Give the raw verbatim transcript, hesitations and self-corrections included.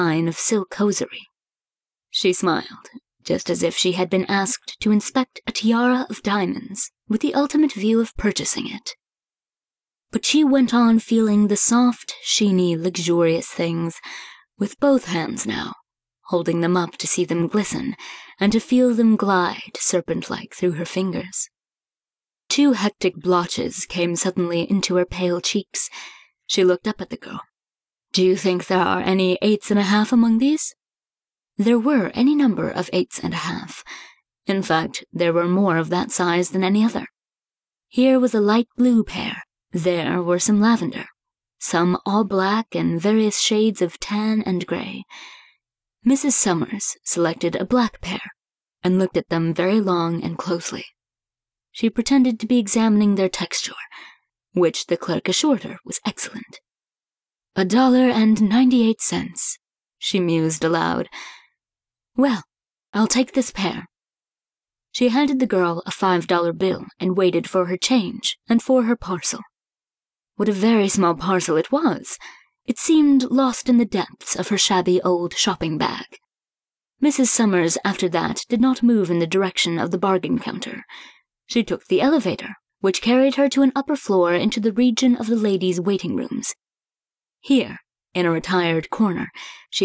line of silk hosiery. She smiled, just as if she had been asked to inspect a tiara of diamonds with the ultimate view of purchasing it. But she went on feeling the soft, sheeny, luxurious things with both hands now, holding them up to see them glisten and to feel them glide serpent-like through her fingers. Two hectic blotches came suddenly into her pale cheeks. She looked up at the girl. "Do you think there are any eights and a half among these?" There were any number of eights and a half. In fact, there were more of that size than any other. Here was a light blue pair. There were some lavender, some all black and various shades of tan and gray. Missus Summers selected a black pair and looked at them very long and closely. She pretended to be examining their texture, which the clerk assured her was excellent. A dollar and ninety-eight cents, she mused aloud. Well, I'll take this pair. She handed the girl a five-dollar bill and waited for her change and for her parcel. What a very small parcel it was! It seemed lost in the depths of her shabby old shopping bag. Missus Summers, after that, did not move in the direction of the bargain counter. She took the elevator, which carried her to an upper floor into the region of the ladies' waiting rooms. Here, in a retired corner, she